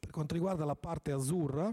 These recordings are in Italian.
Per quanto riguarda la parte azzurra,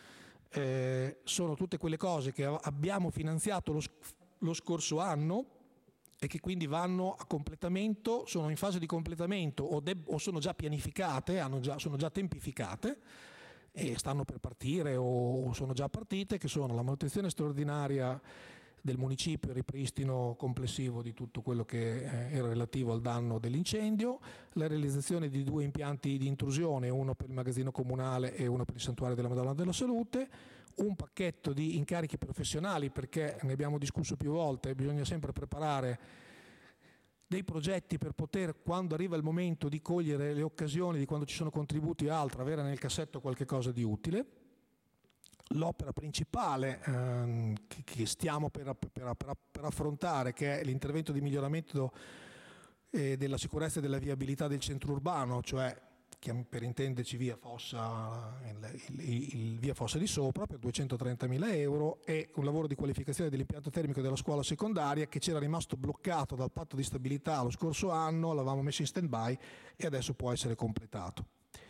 sono tutte quelle cose che abbiamo finanziato lo scorso anno e che quindi vanno a completamento, sono in fase di completamento o sono già pianificate, sono già tempificate e stanno per partire o sono già partite, che sono la manutenzione straordinaria del municipio, il ripristino complessivo di tutto quello che era relativo al danno dell'incendio, la realizzazione di 2 impianti di intrusione, uno per il magazzino comunale e uno per il santuario della Madonna della Salute, un pacchetto di incarichi professionali, perché ne abbiamo discusso più volte, bisogna sempre preparare dei progetti per poter, quando arriva il momento di cogliere le occasioni, di quando ci sono contributi e altro, avere nel cassetto qualche cosa di utile. L'opera principale che stiamo per affrontare, che è l'intervento di miglioramento della sicurezza e della viabilità del centro urbano, cioè per intenderci via Fossa, il via Fossa di Sopra per 230.000 euro, e un lavoro di qualificazione dell'impianto termico della scuola secondaria che c'era rimasto bloccato dal patto di stabilità lo scorso anno, l'avevamo messo in stand-by e adesso può essere completato.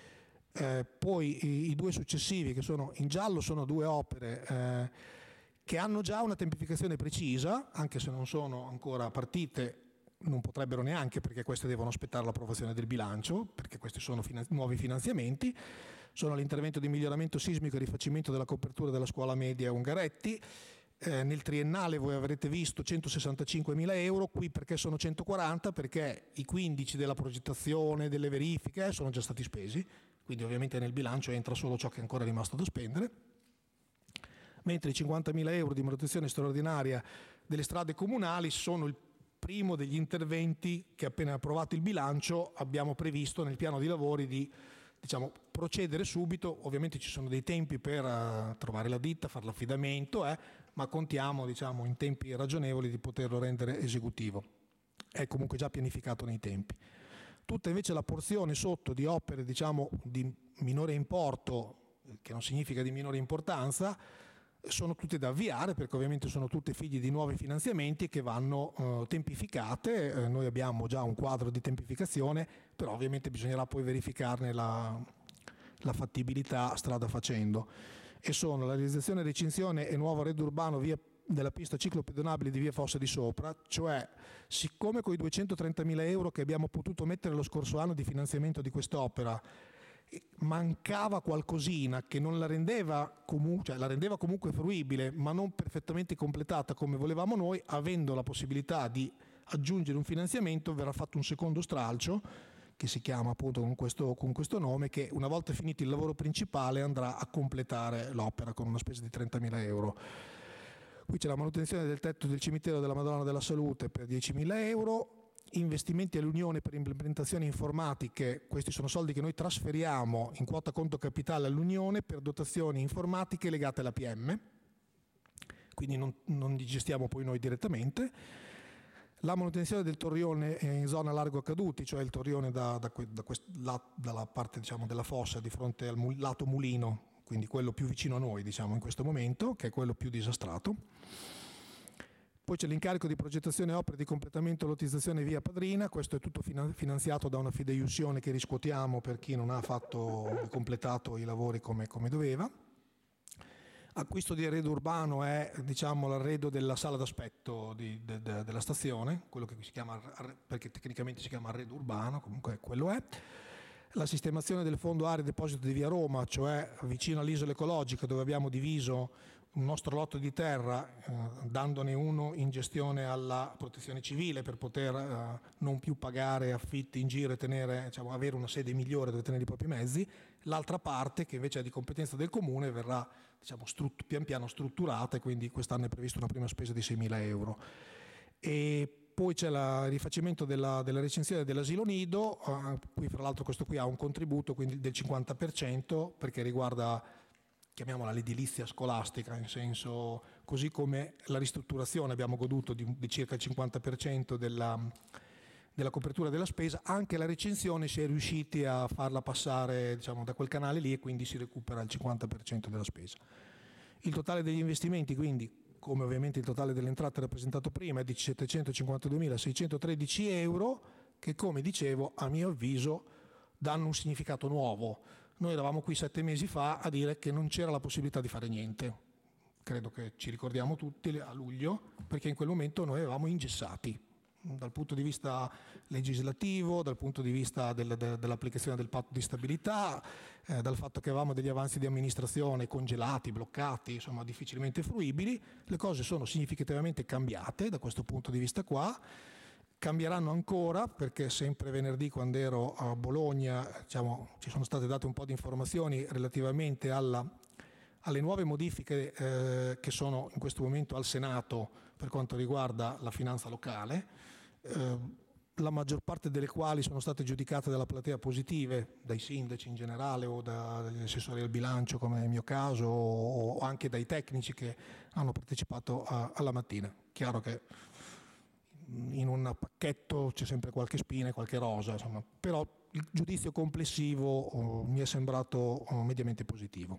Poi i 2 successivi che sono in giallo sono 2 opere che hanno già una tempificazione precisa, anche se non sono ancora partite, non potrebbero neanche, perché queste devono aspettare l'approvazione del bilancio, perché questi sono nuovi finanziamenti. Sono l'intervento di miglioramento sismico e rifacimento della copertura della scuola media Ungaretti. Nel triennale voi avrete visto 165.000 euro, qui perché sono 140, perché i 15 della progettazione, delle verifiche sono già stati spesi, quindi ovviamente nel bilancio entra solo ciò che è ancora rimasto da spendere, mentre i 50.000 euro di manutenzione straordinaria delle strade comunali sono il primo degli interventi che, appena approvato il bilancio, abbiamo previsto nel piano di lavori di procedere subito. Ovviamente ci sono dei tempi per trovare la ditta, fare l'affidamento, ma contiamo in tempi ragionevoli di poterlo rendere esecutivo. È comunque già pianificato nei tempi. Tutta invece la porzione sotto di opere di minore importo, che non significa di minore importanza, sono tutte da avviare, perché ovviamente sono tutte figlie di nuovi finanziamenti che vanno tempificate. Noi abbiamo già un quadro di tempificazione, però ovviamente bisognerà poi verificarne la fattibilità strada facendo. E sono la realizzazione, recinzione e nuovo arredo urbano della pista ciclopedonabile di via Fossa di Sopra, cioè siccome con i 230.000 euro che abbiamo potuto mettere lo scorso anno di finanziamento di quest'opera mancava qualcosina che non la rendeva la rendeva comunque fruibile, ma non perfettamente completata come volevamo noi, avendo la possibilità di aggiungere un finanziamento, verrà fatto un secondo stralcio che si chiama appunto con questo nome, che una volta finito il lavoro principale andrà a completare l'opera con una spesa di 30.000 euro. Qui c'è la manutenzione del tetto del cimitero della Madonna della Salute per 10.000 euro, investimenti all'Unione per implementazioni informatiche. Questi sono soldi che noi trasferiamo in quota conto capitale all'Unione per dotazioni informatiche legate alla PM, quindi non li gestiamo poi noi direttamente. La manutenzione del torrione in zona Largo Accaduti, cioè il torrione dalla parte della fossa di fronte al lato mulino, quindi quello più vicino a noi in questo momento, che è quello più disastrato. Poi c'è l'incarico di progettazione opere di completamento e lottizzazione via Padrina. Questo è tutto finanziato da una fideiussione che riscuotiamo per chi non ha completato i lavori come doveva. Acquisto di arredo urbano è l'arredo della sala d'aspetto della stazione, quello che si chiama, perché tecnicamente si chiama arredo urbano, comunque quello è. La sistemazione del fondo area deposito di via Roma, cioè vicino all'isola ecologica, dove abbiamo diviso un nostro lotto di terra, dandone uno in gestione alla protezione civile per poter non più pagare affitti in giro e avere una sede migliore dove tenere i propri mezzi. L'altra parte, che invece è di competenza del comune, verrà pian piano strutturata, e quindi quest'anno è prevista una prima spesa di 6.000 euro. E poi c'è il rifacimento della recinzione dell'asilo nido. Qui fra l'altro questo qui ha un contributo quindi del 50%, perché riguarda, chiamiamola, l'edilizia scolastica, in senso, così come la ristrutturazione abbiamo goduto di circa il 50% della copertura della spesa, anche la recinzione si è riusciti a farla passare da quel canale lì, e quindi si recupera il 50% della spesa. Il totale degli investimenti, quindi, come ovviamente il totale delle entrate rappresentato prima, è di 752.613 euro, che, come dicevo, a mio avviso danno un significato nuovo. Noi eravamo qui 7 mesi fa a dire che non c'era la possibilità di fare niente. Credo che ci ricordiamo tutti a luglio, perché in quel momento noi eravamo ingessati dal punto di vista legislativo, dal punto di vista dell'applicazione del patto di stabilità, dal fatto che avevamo degli avanzi di amministrazione congelati, bloccati, insomma difficilmente fruibili. Le cose sono significativamente cambiate da questo punto di vista qua. Cambieranno ancora, perché sempre venerdì, quando ero a Bologna, diciamo, ci sono state date un po' di informazioni relativamente alle nuove modifiche che sono in questo momento al Senato per quanto riguarda la finanza locale, la maggior parte delle quali sono state giudicate dalla platea positive, dai sindaci in generale o dagli assessori al bilancio come nel mio caso, o anche dai tecnici che hanno partecipato alla mattina. Chiaro che in un pacchetto c'è sempre qualche spina e qualche rosa, insomma, però il giudizio complessivo mi è sembrato mediamente positivo.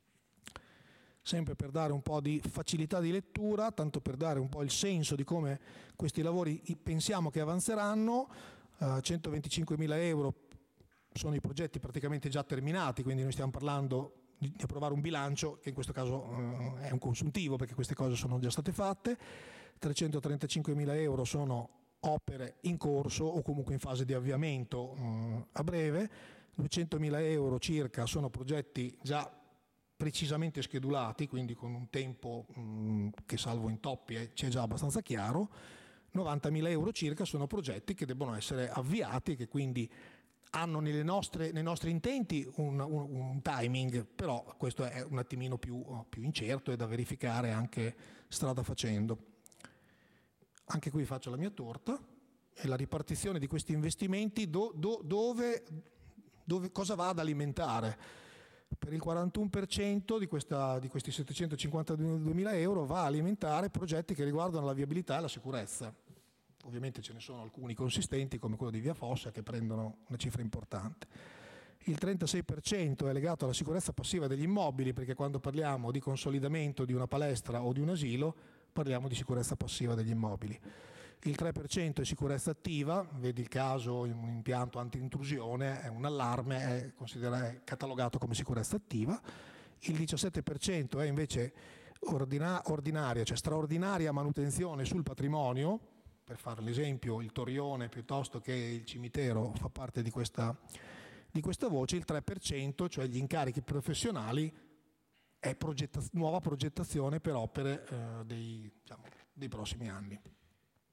Sempre per dare un po' di facilità di lettura, tanto per dare un po' il senso di come questi lavori pensiamo che avanzeranno, 125.000 euro sono i progetti praticamente già terminati, quindi noi stiamo parlando di approvare un bilancio che in questo caso è un consuntivo perché queste cose sono già state fatte, 335.000 euro sono opere in corso o comunque in fase di avviamento a breve, 200.000 euro circa sono progetti già precisamente schedulati, quindi con un tempo che salvo intoppi ci è già abbastanza chiaro, 90.000 euro circa sono progetti che debbono essere avviati e che quindi hanno nei nostri intenti un timing, però questo è un attimino più incerto e da verificare anche strada facendo. Anche qui faccio la mia torta e la ripartizione di questi investimenti dove cosa va ad alimentare. Per il 41% di questi 752.000 euro va a alimentare progetti che riguardano la viabilità e la sicurezza. Ovviamente ce ne sono alcuni consistenti come quello di Via Fossa che prendono una cifra importante. Il 36% è legato alla sicurezza passiva degli immobili, perché quando parliamo di consolidamento di una palestra o di un asilo parliamo di sicurezza passiva degli immobili. Il 3% è sicurezza attiva, vedi il caso in un impianto anti-intrusione, è un allarme, è catalogato come sicurezza attiva. Il 17% è invece ordinaria, cioè straordinaria manutenzione sul patrimonio, per fare l'esempio il torrione piuttosto che il cimitero fa parte di questa voce, il 3%, cioè gli incarichi professionali, è nuova progettazione per opere dei prossimi anni.